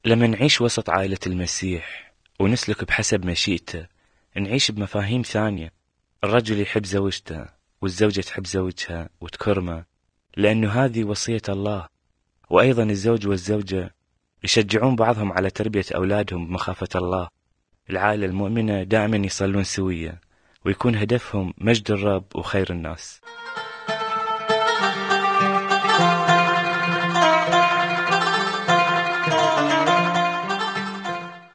لما نعيش وسط عائلة المسيح ونسلك بحسب مشيئته، نعيش بمفاهيم ثانية. الرجل يحب زوجته والزوجة تحب زوجها وتكرمه، لأنه هذه وصية الله. وأيضا الزوج والزوجة يشجعون بعضهم على تربية أولادهم بمخافة الله. العائلة المؤمنة دائما يصلون سوية، ويكون هدفهم مجد الرب وخير الناس.